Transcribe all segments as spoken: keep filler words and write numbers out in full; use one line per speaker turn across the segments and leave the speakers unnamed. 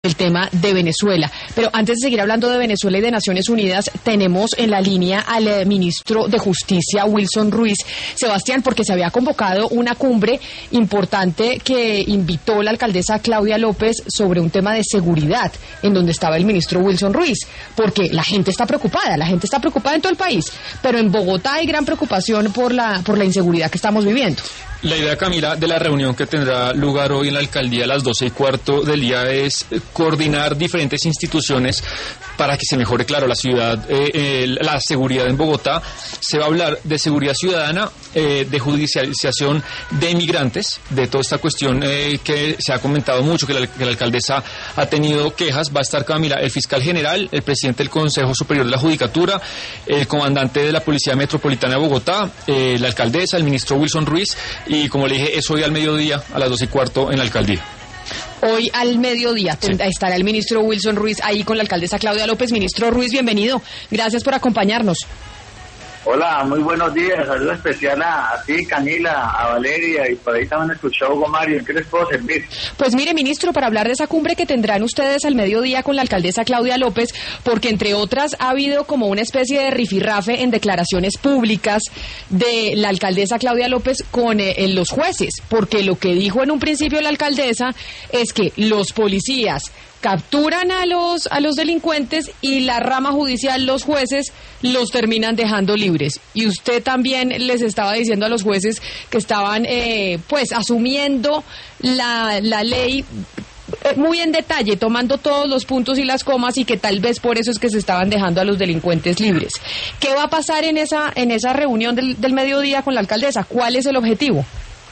el tema de Venezuela. Pero antes de seguir hablando de Venezuela y de Naciones Unidas, tenemos en la línea al eh, ministro de Justicia, Wilson Ruiz. Sebastián, porque se había convocado una cumbre importante que invitó la alcaldesa Claudia López sobre un tema de seguridad, en donde estaba el ministro Wilson Ruiz, porque la gente está preocupada, la gente está preocupada en todo el país, pero en Bogotá hay gran preocupación por la, por la inseguridad que estamos viviendo.
La idea, Camila, de la reunión que tendrá lugar hoy en la alcaldía a las doce y cuarto del día es coordinar diferentes instituciones para que se mejore, claro, la ciudad, eh, eh, la seguridad en Bogotá. Se va a hablar de seguridad ciudadana, eh, de judicialización de inmigrantes, de toda esta cuestión eh, que se ha comentado mucho, que la, que la alcaldesa ha tenido quejas. Va a estar, Camila, el fiscal general, el presidente del Consejo Superior de la Judicatura, el comandante de la Policía Metropolitana de Bogotá, eh, la alcaldesa, el ministro Wilson Ruiz. Y como le dije, es hoy al mediodía, a las doce y cuarto en la alcaldía.
Hoy al mediodía sí. Estará el ministro Wilson Ruiz ahí con la alcaldesa Claudia López. Ministro Ruiz, bienvenido. Gracias por acompañarnos.
Hola, muy buenos días. Saludo especial a, a ti, Camila, a Valeria, y por ahí también escuchó Hugo Mario. ¿En qué les puedo servir?
Pues mire, ministro, para hablar de esa cumbre que tendrán ustedes al mediodía con la alcaldesa Claudia López, porque entre otras ha habido como una especie de rifirrafe en declaraciones públicas de la alcaldesa Claudia López con eh, los jueces, porque lo que dijo en un principio la alcaldesa es que los policías capturan a los a los delincuentes y la rama judicial, los jueces, los terminan dejando libres. Y usted también les estaba diciendo a los jueces que estaban eh, pues asumiendo la, la ley muy en detalle, tomando todos los puntos y las comas, y que tal vez por eso es que se estaban dejando a los delincuentes libres. ¿Qué va a pasar en esa en esa reunión del, del mediodía con la alcaldesa? ¿Cuál es el objetivo?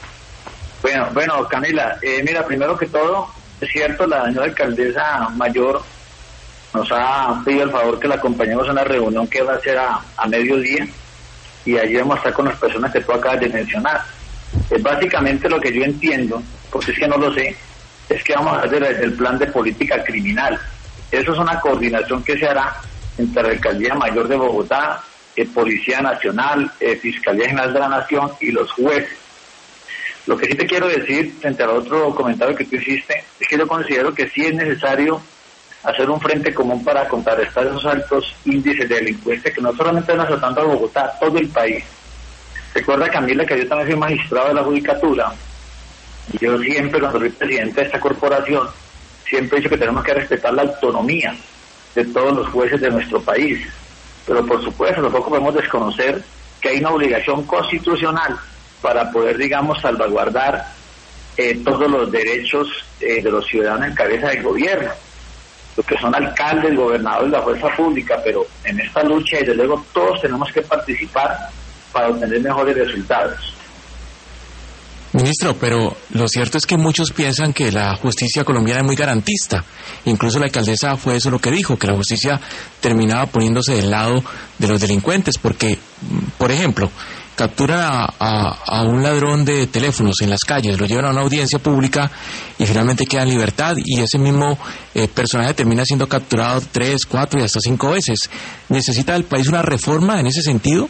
Bueno, bueno, Camila, eh, mira, primero que todo, es cierto, la señora alcaldesa mayor nos ha pedido el favor que la acompañemos a una reunión que va a ser a, a mediodía, y allí vamos a estar con las personas que tú acabas de mencionar. Es básicamente lo que yo entiendo, porque es que no lo sé, es que vamos a hacer el, el plan de política criminal. Eso es una coordinación que se hará entre la Alcaldía Mayor de Bogotá, eh, Policía Nacional, eh, Fiscalía General de la Nación y los jueces. Lo que sí te quiero decir, frente al otro comentario que tú hiciste, es que yo considero que sí es necesario hacer un frente común para contrarrestar esos altos índices de delincuencia que no solamente están azotando a Bogotá, todo el país. Recuerda, Camila, que yo también soy magistrado de la Judicatura, y yo siempre, cuando soy presidente de esta corporación, siempre he dicho que tenemos que respetar la autonomía de todos los jueces de nuestro país. Pero por supuesto, tampoco podemos desconocer que hay una obligación constitucional para poder, digamos, salvaguardar eh, todos los derechos eh, de los ciudadanos en cabeza del gobierno, los que son alcaldes, gobernadores, la fuerza pública, pero en esta lucha, desde luego, todos tenemos que participar para obtener mejores resultados.
Ministro, pero lo cierto es que muchos piensan que la justicia colombiana es muy garantista. Incluso la alcaldesa fue eso lo que dijo, que la justicia terminaba poniéndose del lado de los delincuentes, porque, por ejemplo, capturan a, a, a un ladrón de teléfonos en las calles, lo llevan a una audiencia pública y finalmente queda en libertad, y ese mismo eh, personaje termina siendo capturado tres, cuatro y hasta cinco veces. ¿Necesita el país una reforma en ese sentido?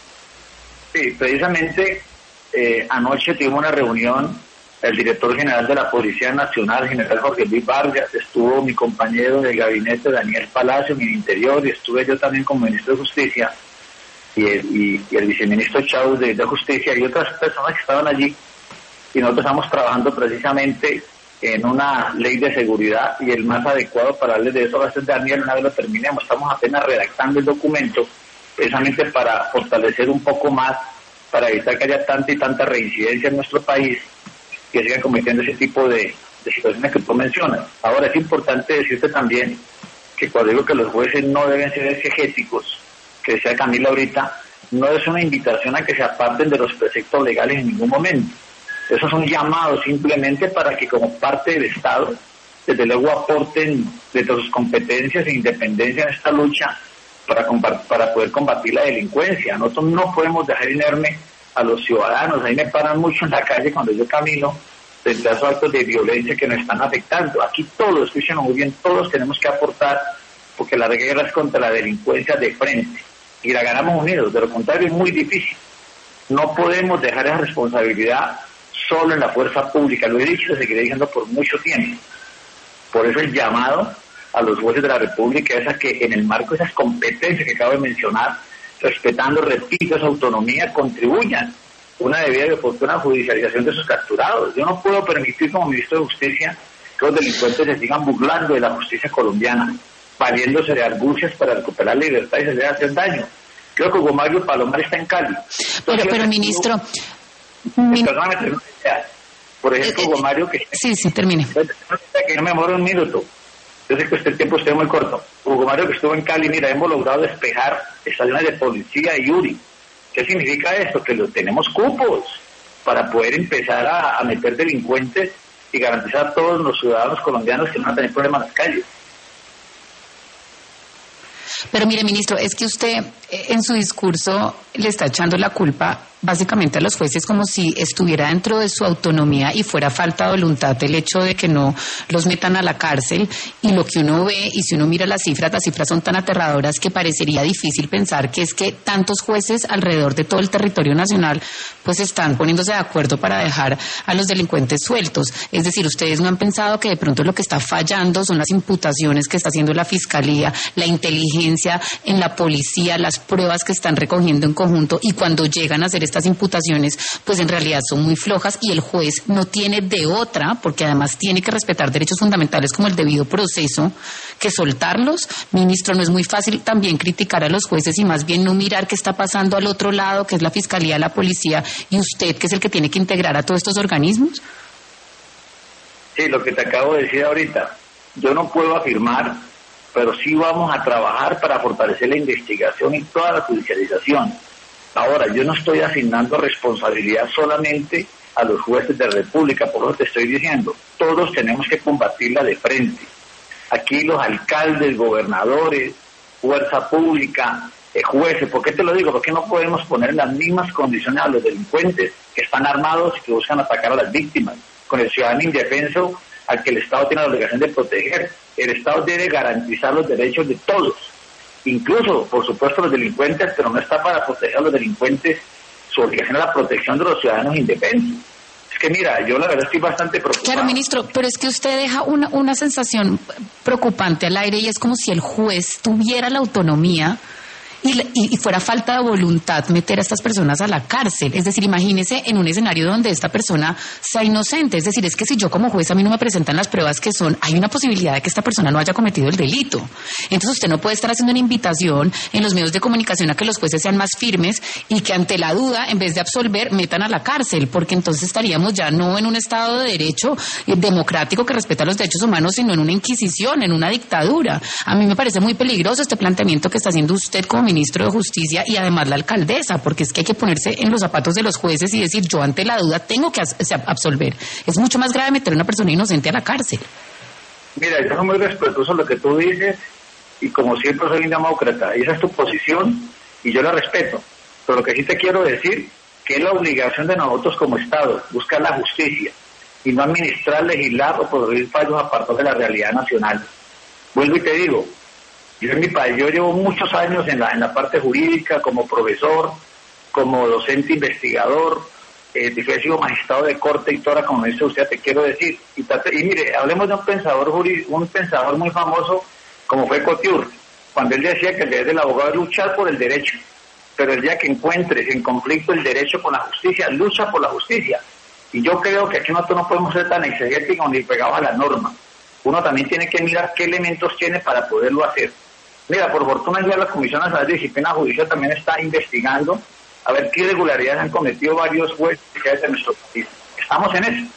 Sí, precisamente eh, anoche tuvimos una reunión, el director general de la Policía Nacional, general Jorge Luis Vargas, estuvo mi compañero de gabinete Daniel Palacio, mi interior, y estuve yo también como ministro de Justicia, y el, y, y el viceministro Chávez de, de Justicia, y otras personas que estaban allí, y nosotros estamos trabajando precisamente en una ley de seguridad, y el más adecuado para hablarles de eso va a ser Daniel, una vez lo terminemos. Estamos apenas redactando el documento, precisamente para fortalecer un poco más, para evitar que haya tanta y tanta reincidencia en nuestro país, que sigan cometiendo ese tipo de, de situaciones que tú mencionas. Ahora, es importante decirte también que cuando digo que los jueces no deben ser exegéticos, que decía Camila ahorita, no es una invitación a que se aparten de los preceptos legales en ningún momento. Esos son llamados simplemente para que, como parte del Estado, desde luego aporten desde sus competencias e independencia en esta lucha para, para poder combatir la delincuencia. Nosotros no podemos dejar inerme a los ciudadanos. Ahí me paran mucho en la calle cuando yo camino frente a esos actos de violencia que nos están afectando. Aquí todos, escúchenos muy bien, todos tenemos que aportar, porque la guerra es contra la delincuencia de frente, y la ganamos unidos. De lo contrario es muy difícil. No podemos dejar esa responsabilidad solo en la fuerza pública. Lo he dicho y lo seguiré diciendo por mucho tiempo. Por eso el llamado a los jueces de la República es a que en el marco de esas competencias que acabo de mencionar, respetando, repito, esa autonomía, contribuyan una debida y oportuna judicialización de sus capturados. Yo no puedo permitir como ministro de Justicia que los delincuentes se sigan burlando de la justicia colombiana, valiéndose de argucias para recuperar la libertad y se le hacer daño. Creo que Hugo Mario Palomar está en Cali. Entonces,
pero, pero ministro...
Min... Perdóname, por ejemplo, eh, Hugo Mario... que
Sí, sí, termine.
Que no me demore un minuto. Yo sé que este tiempo esté muy corto. Hugo Mario, que estuvo en Cali, mira, hemos logrado despejar estaciones de policía y U R I. ¿Qué significa esto? Que lo, tenemos cupos para poder empezar a, a meter delincuentes y garantizar a todos los ciudadanos colombianos que no van a tener problemas en las calles.
Pero mire, ministro, es que usted en su discurso le está echando la culpa básicamente a los jueces como si estuviera dentro de su autonomía y fuera falta de voluntad el hecho de que no los metan a la cárcel. Y lo que uno ve, y si uno mira las cifras, las cifras son tan aterradoras que parecería difícil pensar que es que tantos jueces alrededor de todo el territorio nacional pues están poniéndose de acuerdo para dejar a los delincuentes sueltos. Es decir, ustedes no han pensado que de pronto lo que está fallando son las imputaciones que está haciendo la Fiscalía, la inteligencia en la policía, las pruebas que están recogiendo en conjunto, y cuando llegan a hacer estas imputaciones, pues en realidad son muy flojas y el juez no tiene de otra, porque además tiene que respetar derechos fundamentales como el debido proceso, que soltarlos. Ministro, ¿no es muy fácil también criticar a los jueces y más bien no mirar qué está pasando al otro lado, que es la Fiscalía, la policía, y usted, que es el que tiene que integrar a todos estos organismos?
Sí, lo que te acabo de decir ahorita. Yo no puedo afirmar, pero sí vamos a trabajar para fortalecer la investigación y toda la judicialización. Ahora, yo no estoy asignando responsabilidad solamente a los jueces de la República, por eso te estoy diciendo, todos tenemos que combatirla de frente. Aquí los alcaldes, gobernadores, fuerza pública, eh, jueces, ¿por qué te lo digo? Porque no podemos poner en las mismas condiciones a los delincuentes que están armados y que buscan atacar a las víctimas, con el ciudadano indefenso al que el Estado tiene la obligación de proteger. El Estado debe garantizar los derechos de todos, incluso, por supuesto, los delincuentes, pero no está para proteger a los delincuentes, su obligación es la protección de los ciudadanos indefensos. Es que mira, yo la verdad estoy bastante preocupado.
Claro, ministro, pero es que usted deja una, una sensación preocupante al aire, y es como si el juez tuviera la autonomía Y, y, y fuera falta de voluntad meter a estas personas a la cárcel. Es decir, imagínese en un escenario donde esta persona sea inocente. Es decir, es que si yo como juez a mí no me presentan las pruebas que son, hay una posibilidad de que esta persona no haya cometido el delito. Entonces usted no puede estar haciendo una invitación en los medios de comunicación a que los jueces sean más firmes y que ante la duda, en vez de absolver, metan a la cárcel, porque entonces estaríamos ya no en un Estado de Derecho democrático que respeta los derechos humanos, sino en una inquisición, en una dictadura. A mí me parece muy peligroso este planteamiento que está haciendo usted como ministro de Justicia y además la alcaldesa, porque es que hay que ponerse en los zapatos de los jueces y decir, yo ante la duda tengo que absolver. Es mucho más grave meter a una persona inocente a la cárcel.
Mira, yo soy muy respetuoso de lo que tú dices y como siempre soy un demócrata, y esa es tu posición y yo la respeto, pero lo que sí te quiero decir que es la obligación de nosotros como Estado, buscar la justicia y no administrar, legislar o producir fallos apartados de la realidad nacional. Vuelvo y te digo, yo en mi país, yo llevo muchos años en la en la parte jurídica, como profesor, como docente investigador, eh, he sido magistrado de corte y toda, como dice usted, te quiero decir. Y, y mire, hablemos de un pensador jurídico, un pensador muy famoso, como fue Couture, cuando él decía que el deber del abogado es luchar por el derecho, pero el día que encuentres en conflicto el derecho con la justicia, lucha por la justicia. Y yo creo que aquí nosotros no podemos ser tan exegéticos ni pegados a la norma. Uno también tiene que mirar qué elementos tiene para poderlo hacer. Mira, por fortuna ya la Comisión Nacional de Disciplina Judicial también está investigando a ver qué irregularidades han cometido varios jueces de nuestro país. Estamos en eso.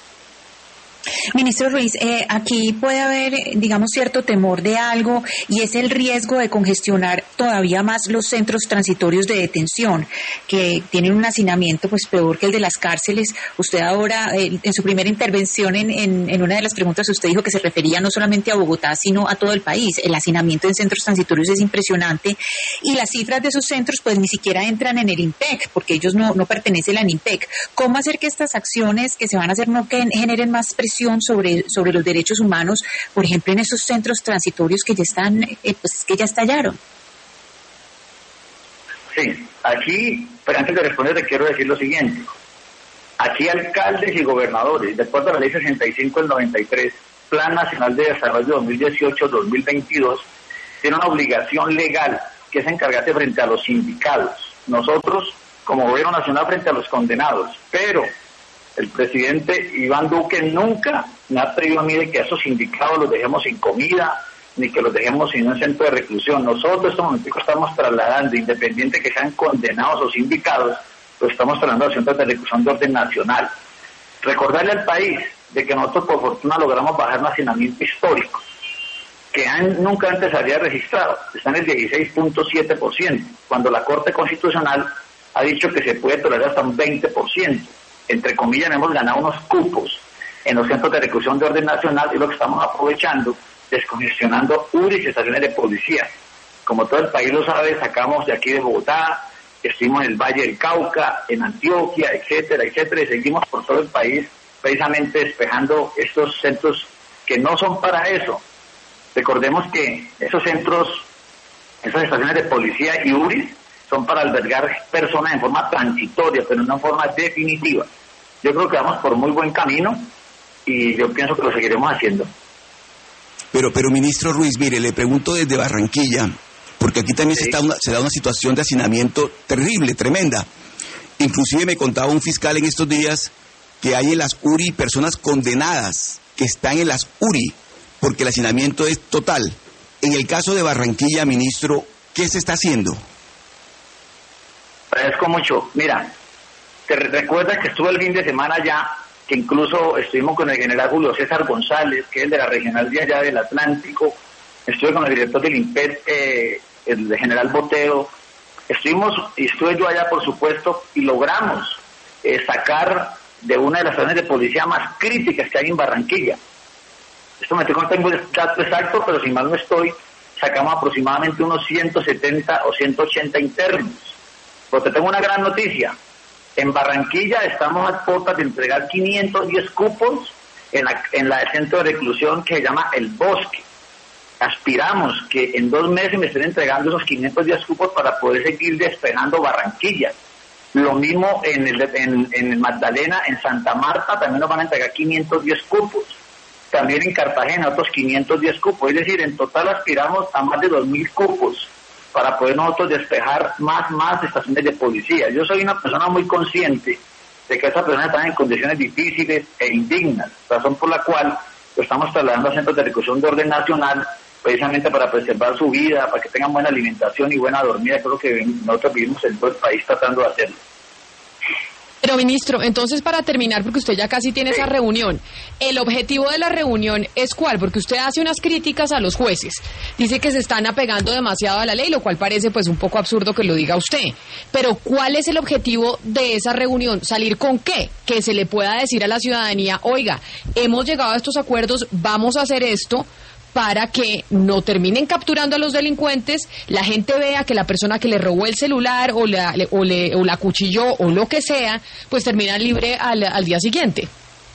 Ministro Ruiz, eh, aquí puede haber, digamos, cierto temor de algo, y es el riesgo de congestionar todavía más los centros transitorios de detención, que tienen un hacinamiento pues peor que el de las cárceles. Usted ahora, eh, en su primera intervención en, en, en una de las preguntas, usted dijo que se refería no solamente a Bogotá, sino a todo el país. El hacinamiento en centros transitorios es impresionante, y las cifras de esos centros pues ni siquiera entran en el INPEC, porque ellos no, no pertenecen al INPEC. ¿Cómo hacer que estas acciones que se van a hacer no que generen más presión sobre sobre los derechos humanos, por ejemplo, en esos centros transitorios que ya están, eh, pues que ya estallaron?
Sí, aquí, pero antes de responder te quiero decir lo siguiente. Aquí alcaldes y gobernadores, de acuerdo a la ley sesenta y cinco del noventa y tres, Plan Nacional de Desarrollo dos mil dieciocho a dos mil veintidós, tiene una obligación legal, que es encargarse frente a los sindicados. Nosotros, como gobierno nacional, frente a los condenados, pero el presidente Iván Duque nunca me ha pedido a mí de que a esos sindicados los dejemos sin comida, ni que los dejemos sin un centro de reclusión. Nosotros en este momento estamos trasladando, independiente que sean condenados o sindicados, pues estamos trasladando a centros de reclusión de orden nacional. Recordarle al país de que nosotros por fortuna logramos bajar un hacinamiento histórico, que han, nunca antes había registrado, está en el dieciséis punto siete por ciento, cuando la Corte Constitucional ha dicho que se puede tolerar hasta un veinte por ciento. Entre comillas, hemos ganado unos cupos en los centros de reclusión de orden nacional y lo que estamos aprovechando, descongestionando U R I s y estaciones de policía. Como todo el país lo sabe, sacamos de aquí de Bogotá, estuvimos en el Valle del Cauca, en Antioquia, etcétera, etcétera, y seguimos por todo el país precisamente despejando estos centros que no son para eso. Recordemos que esos centros, esas estaciones de policía y U R I s son para albergar personas en forma transitoria, pero no en forma definitiva. Yo creo que vamos por muy buen camino y yo pienso que lo seguiremos haciendo.
Pero, pero ministro Ruiz, mire, le pregunto desde Barranquilla, porque aquí también sí. se, está una, se da una situación de hacinamiento terrible, tremenda. Inclusive me contaba un fiscal en estos días que hay en las U R I personas condenadas que están en las U R I porque el hacinamiento es total. En el caso de Barranquilla, ministro, ¿qué se está haciendo?
Agradezco mucho. Mira, te recuerdas que estuve el fin de semana allá, que incluso estuvimos con el general Julio César González, que es el de la regional de allá del Atlántico, estuve con el director del IMPED, eh, el general Botero, estuvimos, y estuve yo allá por supuesto, y logramos eh, sacar de una de las zonas de policía más críticas que hay en Barranquilla. Esto me no tengo el dato exacto, pero si mal no estoy, sacamos aproximadamente unos ciento setenta o ciento ochenta internos. Porque tengo una gran noticia. En Barranquilla estamos a puertas de entregar quinientos diez cupos en la, en la centro de reclusión que se llama El Bosque. Aspiramos que en dos meses me estén entregando esos quinientos diez cupos para poder seguir despejando Barranquilla. Lo mismo en el, en, en el Magdalena, en Santa Marta también nos van a entregar quinientos diez cupos. También en Cartagena otros quinientos diez cupos. Es decir, en total aspiramos a más de dos mil cupos para poder nosotros despejar más, más estaciones de policía. Yo soy una persona muy consciente de que esas personas están en condiciones difíciles e indignas, razón por la cual lo estamos trasladando a centros de reclusión de orden nacional, precisamente para preservar su vida, para que tengan buena alimentación y buena dormida. Creo que nosotros vivimos en todo el país tratando de hacerlo.
Pero, ministro, entonces para terminar, porque usted ya casi tiene esa reunión, ¿el objetivo de la reunión es cuál? Porque usted hace unas críticas a los jueces, dice que se están apegando demasiado a la ley, lo cual parece pues un poco absurdo que lo diga usted. Pero, ¿cuál es el objetivo de esa reunión? ¿Salir con qué? Que se le pueda decir a la ciudadanía, oiga, hemos llegado a estos acuerdos, vamos a hacer esto, para que no terminen capturando a los delincuentes, la gente vea que la persona que le robó el celular o la, o le, o la acuchilló o lo que sea, pues termina libre al, al día siguiente.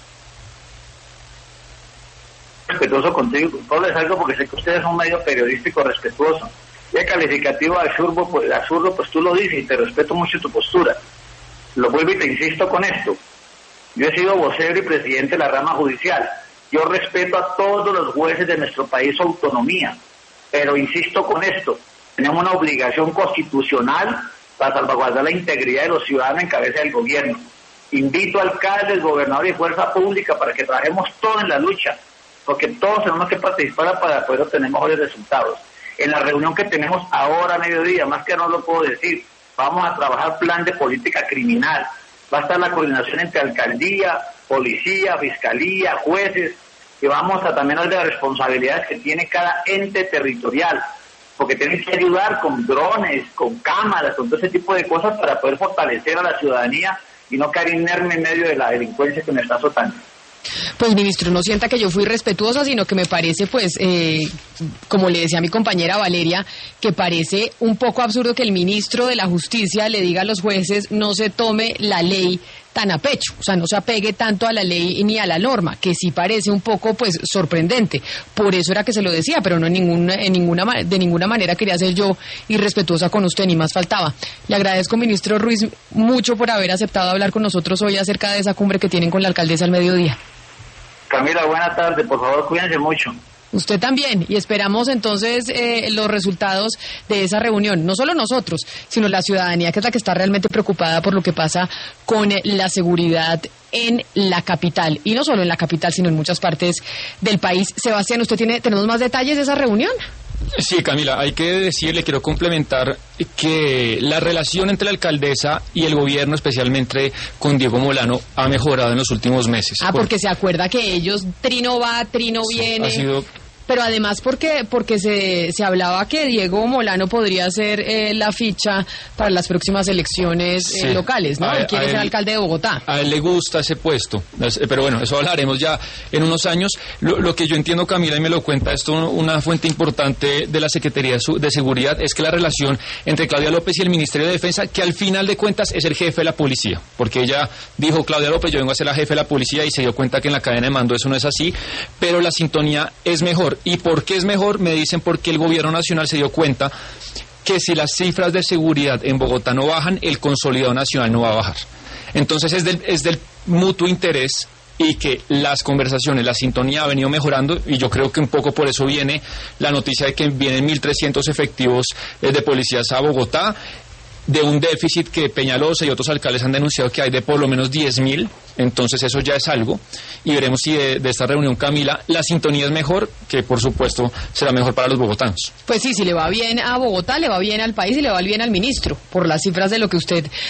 Respetuoso contigo, todo les algo porque sé que ustedes son un medio periodístico respetuoso. Y el calificativo de absurdo, pues, absurdo, pues tú lo dices y te respeto mucho tu postura. Lo vuelvo y te insisto con esto. Yo he sido vocero y presidente de la rama judicial. Yo respeto a todos los jueces de nuestro país su autonomía, pero insisto con esto, tenemos una obligación constitucional para salvaguardar la integridad de los ciudadanos en cabeza del gobierno. Invito a alcaldes, gobernadores y fuerza pública para que trabajemos todos en la lucha, porque todos tenemos que participar para poder obtener mejores resultados. En la reunión que tenemos ahora a mediodía, más que no lo puedo decir, vamos a trabajar plan de política criminal. Va a estar la coordinación entre alcaldía, policía, fiscalía, jueces, y vamos a también ver las responsabilidades que tiene cada ente territorial, porque tienen que ayudar con drones, con cámaras, con todo ese tipo de cosas para poder fortalecer a la ciudadanía y no caer inerme en medio de la delincuencia que me está azotando.
Pues, ministro, no sienta que yo fui respetuosa, sino que me parece, pues, eh, como le decía a mi compañera Valeria, que parece un poco absurdo que el ministro de la Justicia le diga a los jueces no se tome la ley tan a pecho, o sea, no se apegue tanto a la ley ni a la norma, que sí parece un poco, pues, sorprendente. Por eso era que se lo decía, pero no en ninguna, en ninguna, de ninguna manera quería ser yo irrespetuosa con usted, ni más faltaba. Le agradezco, ministro Ruiz, mucho por haber aceptado hablar con nosotros hoy acerca de esa cumbre que tienen con la alcaldesa al mediodía.
Camila, buena tarde, por favor, cuídense mucho.
Usted también, y esperamos entonces eh, los resultados de esa reunión, no solo nosotros, sino la ciudadanía, que es la que está realmente preocupada por lo que pasa con eh, la seguridad en la capital, y no solo en la capital, sino en muchas partes del país. Sebastián, ¿usted tiene, tenemos más detalles de esa reunión?
Sí, Camila, hay que decirle, quiero complementar que la relación entre la alcaldesa y el gobierno, especialmente con Diego Molano, ha mejorado en los últimos meses.
Ah, porque se acuerda que ellos, trino va, trino viene.
Ha sido...
Pero además porque porque se, se hablaba que Diego Molano podría ser eh, la ficha para las próximas elecciones eh, sí. locales, ¿no?
A,
él quiere
a
ser
él,
alcalde de Bogotá.
A él le gusta ese puesto, pero bueno, eso hablaremos ya en unos años. Lo, lo que yo entiendo, Camila, y me lo cuenta esto una fuente importante de la Secretaría de Seguridad, es que la relación entre Claudia López y el Ministerio de Defensa, que al final de cuentas es el jefe de la policía, porque ella dijo, Claudia López, yo vengo a ser la jefe de la policía, y se dio cuenta que en la cadena de mando eso no es así, pero la sintonía es mejor. ¿Y por qué es mejor? Me dicen porque el gobierno nacional se dio cuenta que si las cifras de seguridad en Bogotá no bajan, el consolidado nacional no va a bajar. Entonces es del, es del mutuo interés, y que las conversaciones, la sintonía ha venido mejorando, y yo creo que un poco por eso viene la noticia de que vienen mil trescientos efectivos eh, de policías a Bogotá, de un déficit que Peñalosa y otros alcaldes han denunciado que hay de por lo menos diez mil, entonces eso ya es algo, y veremos si de, de esta reunión, Camila, la sintonía es mejor, que por supuesto será mejor para los bogotanos.
Pues sí, si le va bien a Bogotá, le va bien al país y le va bien al ministro, por las cifras de lo que usted